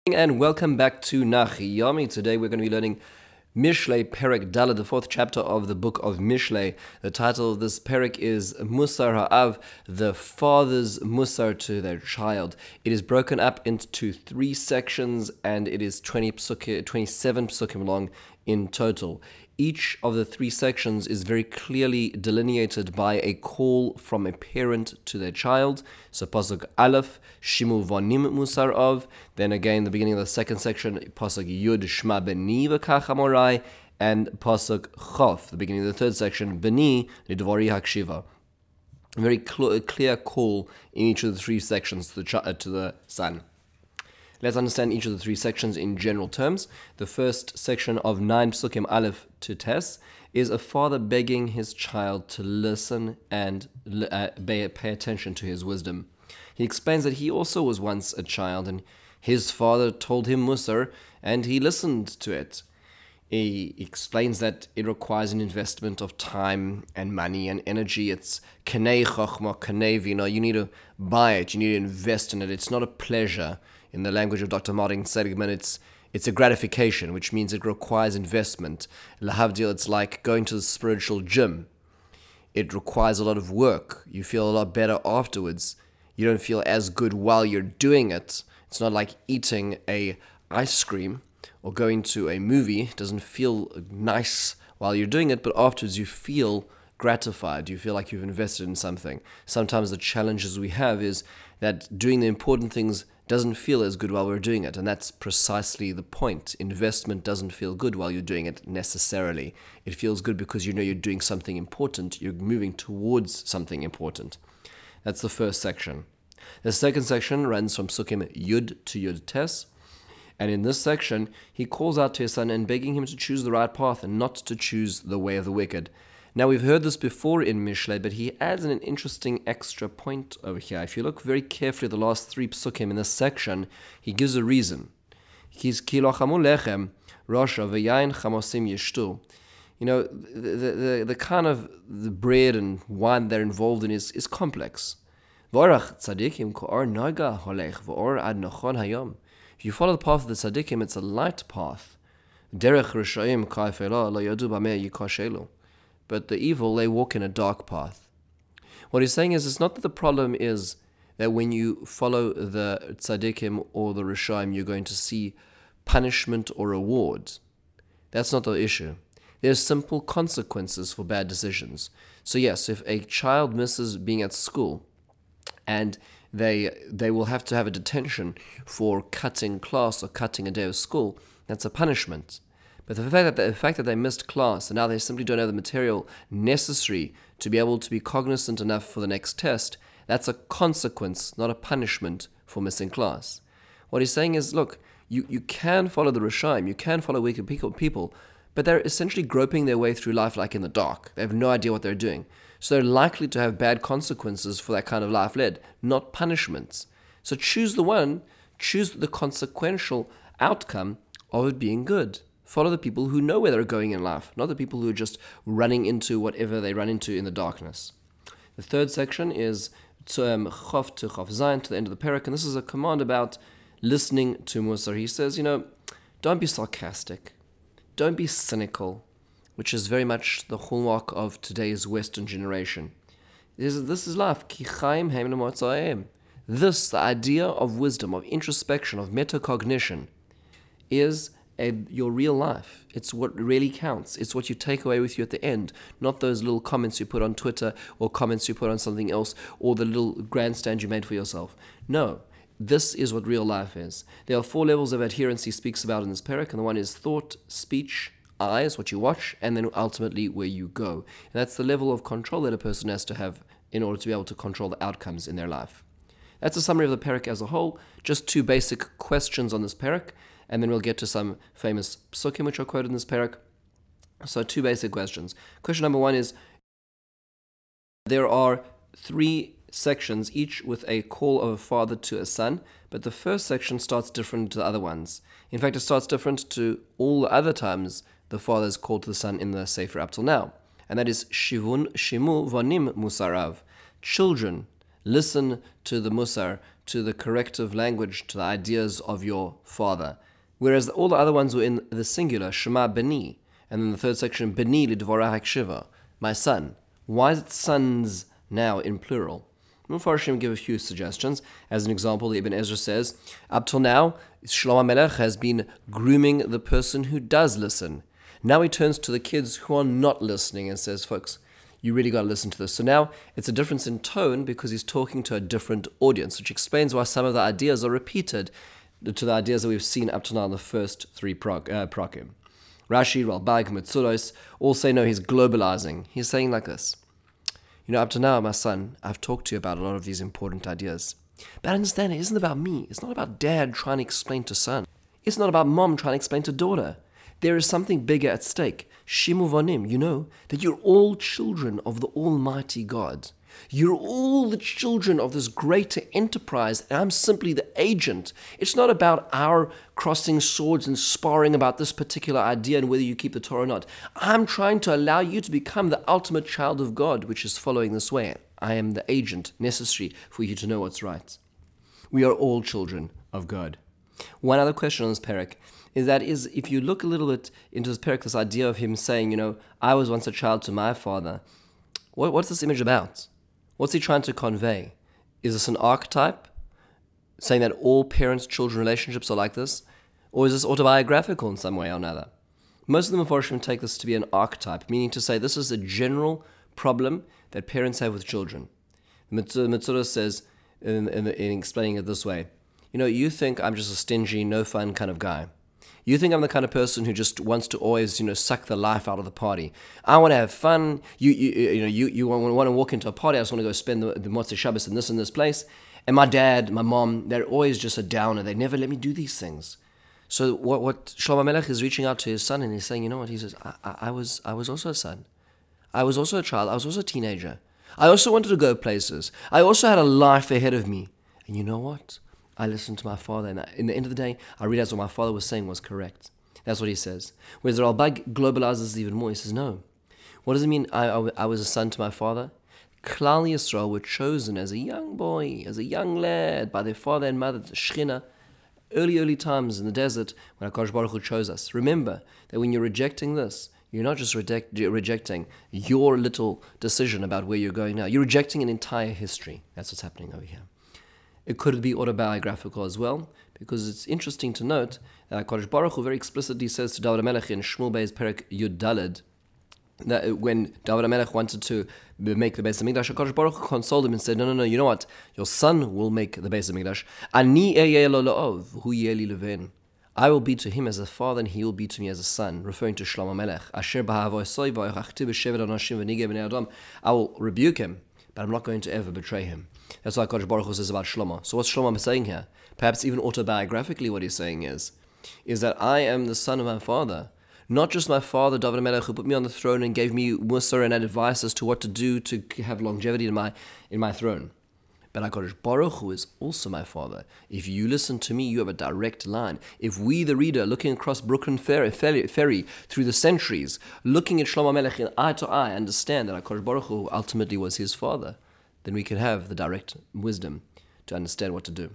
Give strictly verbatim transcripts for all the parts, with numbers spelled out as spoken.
And welcome back to Nachi Yomi. Today we're going to be learning Mishlei Perek Daled, the fourth chapter of the book of Mishlei. The title of this Perek is Musar Ha'av, the father's Musar to their child. It is broken up into three sections and it is twenty psukim, twenty-seven psukim long in total. Each of the three sections is very clearly delineated by a call from a parent to their child. So Pasuk Aleph, Shimu Vonim Musar Av. Then again, the beginning of the second section, Pasuk Yud, Shma Beni V'kach Amorai. And Pasuk Chof, the beginning of the third section, Beni Lidvori Hakshiva. A very cl- clear call in each of the three sections to the, ch- uh, to the son. Let's understand each of the three sections in general terms. The first section of nine psukim Aleph to Tes is a father begging his child to listen and uh, pay attention to his wisdom. He explains that he also was once a child and his father told him Musar and he listened to it. He explains that it requires an investment of time and money and energy. It's kanei chochma, kanei vina. You need to buy it. You need to invest in it. It's not a pleasure. In the language of Doctor Martin Seligman, it's it's a gratification, which means it requires investment. Lahavdil, it's like going to the spiritual gym. It requires a lot of work. You feel a lot better afterwards. You don't feel as good while you're doing it. It's not like eating a ice cream or going to a movie. It doesn't feel nice while you're doing it, but afterwards you feel gratified. You feel like you've invested in something. Sometimes the challenges we have is that doing the important things doesn't feel as good while we're doing it, and that's precisely the point. Investment doesn't feel good while you're doing it necessarily. It feels good because you know you're doing something important. You're moving towards something important. That's the first section. The second section runs from Sukkim Yud to Yud Tes. And in this section, he calls out to his son and begging him to choose the right path and not to choose the way of the wicked. Now, we've heard this before in Mishlei, but he adds an interesting extra point over here. If you look very carefully at the last three psukim in this section, he gives a reason. He's ki lo chamu lechem, rosha v'yayin chamosim yishtu. You know, the, the, the, the kind of the bread and wine they're involved in is, is complex. V'orach tzadikim ko'or naga holech v'or ad nochon hayom. If you follow the path of the tzaddikim, it's a light path. Derech rishayim ka'efela lo yadu b'meh yikoshelu. But the evil, they walk in a dark path. What he's saying is, it's not that the problem is that when you follow the tzaddikim or the rishaim, you're going to see punishment or reward. That's not the issue. There's simple consequences for bad decisions. So yes, if a child misses being at school and they they will have to have a detention for cutting class or cutting a day of school, that's a punishment. But the fact, that the fact that they missed class and now they simply don't have the material necessary to be able to be cognizant enough for the next test, that's a consequence, not a punishment for missing class. What he's saying is, look, you, you can follow the Rishaim, you can follow wicked people, but they're essentially groping their way through life like in the dark. They have no idea what they're doing. So they're likely to have bad consequences for that kind of life led, not punishments. So choose the one, choose the consequential outcome of it being good. Follow the people who know where they're going in life, not the people who are just running into whatever they run into in the darkness. The third section is Chof to Chof Zayin, to the end of the parak, and this is a command about listening to Musar. He says, you know, don't be sarcastic, don't be cynical, which is very much the hallmark of today's Western generation. This is, this is life. Ki chaim heim l'motzayim. This, the idea of wisdom, of introspection, of metacognition, is A, your real life. It's what really counts. It's what you take away with you at the end, not those little comments you put on Twitter or comments you put on something else or the little grandstand you made for yourself. No, this is what real life is. There are four levels of adherence he speaks about in this parak, and the one is thought, speech, eyes, what you watch, and then ultimately where you go. And that's the level of control that a person has to have in order to be able to control the outcomes in their life. That's a summary of the parak as a whole. Just two basic questions on this parak, and then we'll get to some famous psukim which are quoted in this parak. So two basic questions. Question number one is, there are three sections, each with a call of a father to a son, but the first section starts different to the other ones. In fact, it starts different to all the other times the father is called to the son in the Sefer up till now. And that is Shivun Shimu Vanim Musarav. Children, listen to the Musar to the corrective language, to the ideas of your father. Whereas all the other ones were in the singular, Shema Beni, and then the third section, Beni lidvorah hakshiva, my son. Why is it sons now in plural? Mufarshim give a few suggestions. As an example, Ibn Ezra says, up till now, Shlomo Melech has been grooming the person who does listen. Now he turns to the kids who are not listening and says, folks, you really got to listen to this. So now it's a difference in tone because he's talking to a different audience, which explains why some of the ideas are repeated to the ideas that we've seen up to now in the first three prog, uh, prokim. Rashi, Ralbag, Metzuros all say, no, he's globalizing. He's saying like this. You know, up to now, my son, I've talked to you about a lot of these important ideas. But understand, it isn't about me. It's not about dad trying to explain to son. It's not about mom trying to explain to daughter. There is something bigger at stake. Shimu vanim, you know, that you're all children of the Almighty God. You're all the children of this greater enterprise, and I'm simply the agent. It's not about our crossing swords and sparring about this particular idea and whether you keep the Torah or not. I'm trying to allow you to become the ultimate child of God, which is following this way. I am the agent necessary for you to know what's right. We are all children of God. One other question on this parak is that is if you look a little bit into this parak, this idea of him saying, you know, I was once a child to my father, what, what's this image about? What's he trying to convey? Is this an archetype, saying that all parents-children relationships are like this? Or is this autobiographical in some way or another? Most of the Mefarshim take this to be an archetype, meaning to say this is a general problem that parents have with children. Metzudos says, in, in, in explaining it this way, you know, you think I'm just a stingy, no-fun kind of guy. You think I'm the kind of person who just wants to always, you know, suck the life out of the party. I want to have fun. You, you, you know, you, you want to walk into a party. I just want to go spend the, the Motzei Shabbos in this and this place. And my dad, my mom, they're always just a downer. They never let me do these things. So what, what Shlomo Melech is reaching out to his son and he's saying, you know what? He says, I, I, I was, I was also a son. I was also a child. I was also a teenager. I also wanted to go places. I also had a life ahead of me. And you know what? I listened to my father, and in the end of the day, I realized what my father was saying was correct. That's what he says. Whereas the Ralbag globalizes this even more. He says, no. What does it mean I, I, I was a son to my father? Klal Yisrael were chosen as a young boy, as a young lad, by their father and mother, the Shechina, early, early times in the desert, when HaKadosh Baruch Hu chose us. Remember that when you're rejecting this, you're not just reject, rejecting your little decision about where you're going now. You're rejecting an entire history. That's what's happening over here. It could be autobiographical as well, because it's interesting to note that HaKadosh Baruch Hu very explicitly says to David HaMelech in Shmuel Bey's Perek Yud Daled, that when David HaMelech wanted to make the Beis HaMikdash, HaKadosh Baruch Hu consoled him and said, no, no, no, you know what? Your son will make the Beis HaMikdash. Ani eyeh lo la'ov, hu yeh li leven. I will be to him as a father, and he will be to me as a son, referring to Shlomo Melech. Asher b'ha'avoisoi v'ayachti b'shevet anashim v'nigeh b'nei Adam. I will rebuke him, but I'm not going to ever betray him. That's what HaKadosh Baruch Hu says about Shlomo. So what's Shlomo saying here? Perhaps even autobiographically what he's saying is, is that I am the son of my father. Not just my father, David HaMelech, who put me on the throne and gave me musar and advice as to what to do to have longevity in my in my throne. But HaKadosh Baruch Hu is also my father. If you listen to me, you have a direct line. If we, the reader, looking across Brooklyn Ferry, ferry, ferry through the centuries, looking at Shlomo Melech in eye to eye, understand that HaKadosh Baruch Hu ultimately was his father, then we can have the direct wisdom to understand what to do.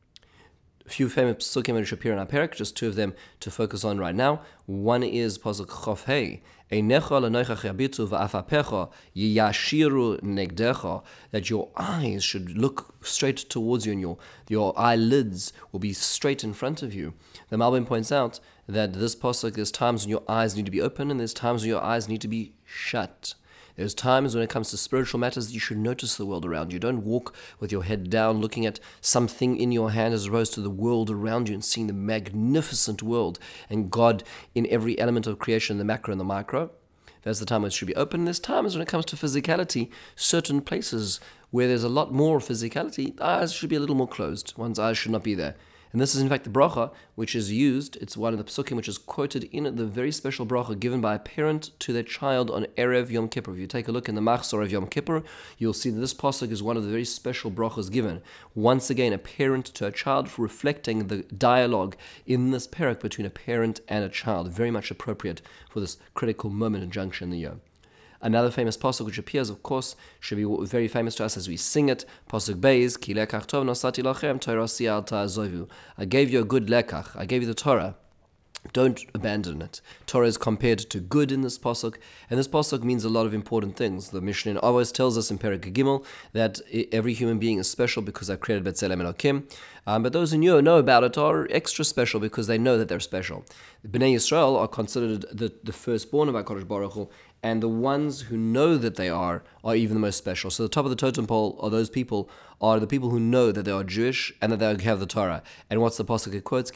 A few famous psukim which appear in our parak, just two of them to focus on right now. One is pasuk Chof Hei, Einecha lenochach yabitu va'afapecha yiyashiru negdecha, that your eyes should look straight towards you and your, your eyelids will be straight in front of you. The Malbim points out that this pasuk, there's times when your eyes need to be open and there's times when your eyes need to be shut. There's times when it comes to spiritual matters that you should notice the world around you. Don't walk with your head down looking at something in your hand as opposed to the world around you and seeing the magnificent world and God in every element of creation, the macro and the micro. That's the time when it should be open. There's times when it comes to physicality, certain places where there's a lot more physicality, eyes should be a little more closed. One's eyes should not be there. And this is in fact the bracha which is used, it's one of the psukim which is quoted in the very special bracha given by a parent to their child on Erev Yom Kippur. If you take a look in the Machzor of Yom Kippur, you'll see that this pasuk is one of the very special brachas given. Once again, a parent to a child, for reflecting the dialogue in this parak between a parent and a child. Very much appropriate for this critical moment and juncture in the year. Another famous pasuk which appears, of course, should be very famous to us as we sing it. Pasuk Beis, Ki lekach tov nosati lachem, Torah si al ta'azovu. I gave you a good lekach. I gave you the Torah. Don't abandon it. Torah is compared to good in this pasuk, and this pasuk means a lot of important things. The Mishnah always tells us in Perek Gimel that every human being is special because they're created b'tzelem Elokim, um, but those who know, know about it are extra special because they know that they're special. The Bnei Yisrael are considered the, the firstborn of HaKadosh Baruch Hu, and the ones who know that they are are even the most special. So the top of the totem pole are those people are the people who know that they are Jewish and that they have the Torah. And what's the pasuk it quotes?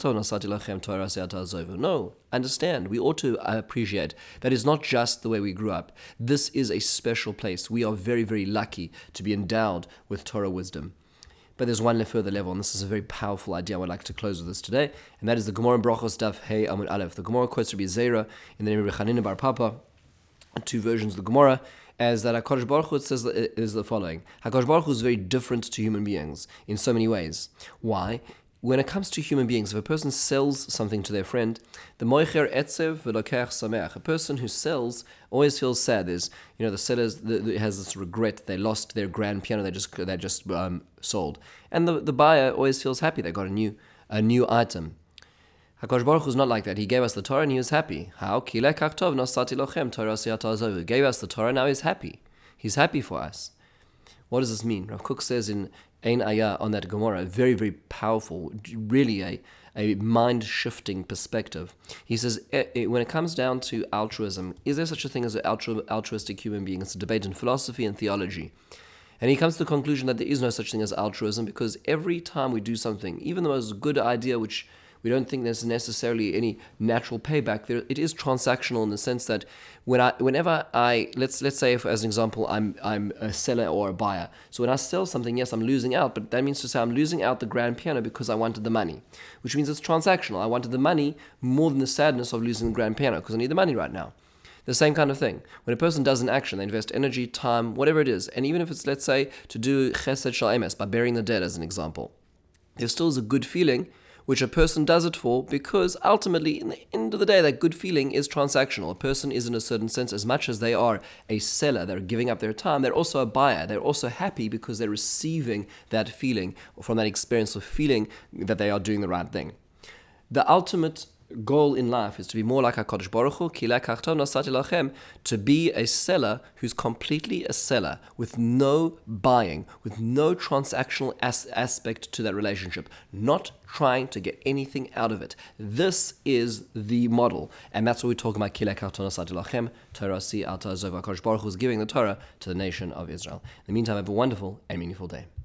No, understand. We ought to appreciate that is not just the way we grew up. This is a special place. We are very, very lucky to be endowed with Torah wisdom. But there's one further level, and this is a very powerful idea I would like to close with this today, and that is the Gemara in Brachos Daf Hey Amud Aleph. The Gemara quotes Rabbi Zera in the name of Rabbi Chanina Bar Papa, two versions of the Gemara, as that HaKadosh Baruch Hu says is the following. HaKadosh Baruch Hu is very different to human beings in so many ways. Why? When it comes to human beings, if a person sells something to their friend, the moicher etzev v'lokech sameach, a person who sells always feels sad. There's, you know, the seller has this regret. They lost their grand piano. They just they just um, sold, and the, the buyer always feels happy. They got a new a new item. HaKadosh Baruch Hu is not like that. He gave us the Torah and he was happy. How? Ki lekach tov nosati lochem Torah siyatazovu. He gave us the Torah, now he's happy. He's happy for us. What does this mean? Rav Kook says in Ein Ayah on that Gemara, very, very powerful, really a, a mind-shifting perspective. He says, when it comes down to altruism, is there such a thing as an altru- altruistic human being? It's a debate in philosophy and theology. And he comes to the conclusion that there is no such thing as altruism because every time we do something, even the most good idea which we don't think there's necessarily any natural payback there. It is transactional in the sense that when I, whenever I, let's let's say if, as an example, I'm I'm a seller or a buyer. So when I sell something, yes, I'm losing out, but that means to say I'm losing out the grand piano because I wanted the money, which means it's transactional. I wanted the money more than the sadness of losing the grand piano because I need the money right now. The same kind of thing. When a person does an action, they invest energy, time, whatever it is, and even if it's, let's say, to do chesed shel emes, by burying the dead as an example, there still is a good feeling which a person does it for, because ultimately, in the end of the day, that good feeling is transactional. A person is, in a certain sense, as much as they are a seller, they're giving up their time, they're also a buyer. They're also happy because they're receiving that feeling from that experience of feeling that they are doing the right thing. The ultimate goal in life is to be more like HaKadosh Baruch Hu, Ki lekach tov nosati lachem, to be a seller who's completely a seller, with no buying, with no transactional as- aspect to that relationship, not trying to get anything out of it. This is the model, and that's what we're talking about, Ki lekach tov nosati lachem, Torah si al ta'azov. HaKadosh Baruch Hu is giving the Torah to the nation of Israel. In the meantime, have a wonderful and meaningful day.